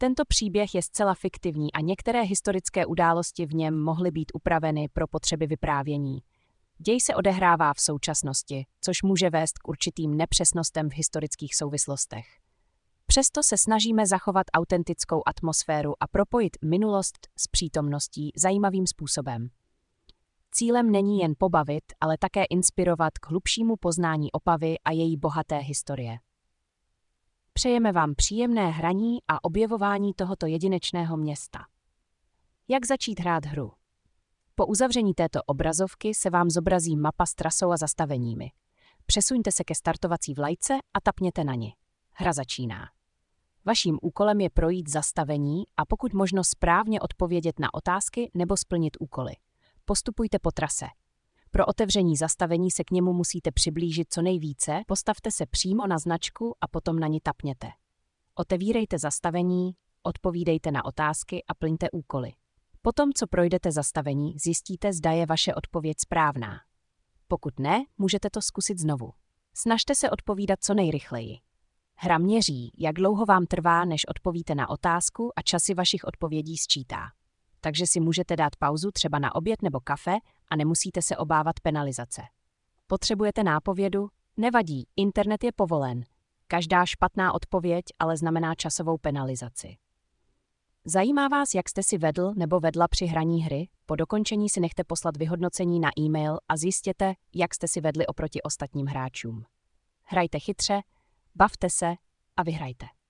Tento příběh je zcela fiktivní a některé historické události v něm mohly být upraveny pro potřeby vyprávění. Děj se odehrává v současnosti, což může vést k určitým nepřesnostem v historických souvislostech. Přesto se snažíme zachovat autentickou atmosféru a propojit minulost s přítomností zajímavým způsobem. Cílem není jen pobavit, ale také inspirovat k hlubšímu poznání Opavy a její bohaté historie. Přejeme vám příjemné hraní a objevování tohoto jedinečného města. Jak začít hrát hru? Po uzavření této obrazovky se vám zobrazí mapa s trasou a zastaveními. Přesuňte se ke startovací vlajce a tapněte na ni. Hra začíná. Vaším úkolem je projít zastavení a pokud možno správně odpovědět na otázky nebo splnit úkoly. Postupujte po trase. Pro otevření zastavení se k němu musíte přiblížit co nejvíce, postavte se přímo na značku a potom na ni tapněte. Otevírejte zastavení, odpovídejte na otázky a plňte úkoly. Potom, co projdete zastavení, zjistíte, zda je vaše odpověď správná. Pokud ne, můžete to zkusit znovu. Snažte se odpovídat co nejrychleji. Hra měří, jak dlouho vám trvá, než odpovíte na otázku a časy vašich odpovědí sčítá. Takže si můžete dát pauzu třeba na oběd nebo kafe a nemusíte se obávat penalizace. Potřebujete nápovědu? Nevadí, internet je povolen. Každá špatná odpověď ale znamená časovou penalizaci. Zajímá vás, jak jste si vedl nebo vedla při hraní hry? Po dokončení si nechte poslat vyhodnocení na e-mail a zjistěte, jak jste si vedli oproti ostatním hráčům. Hrajte chytře, bavte se a vyhrajte.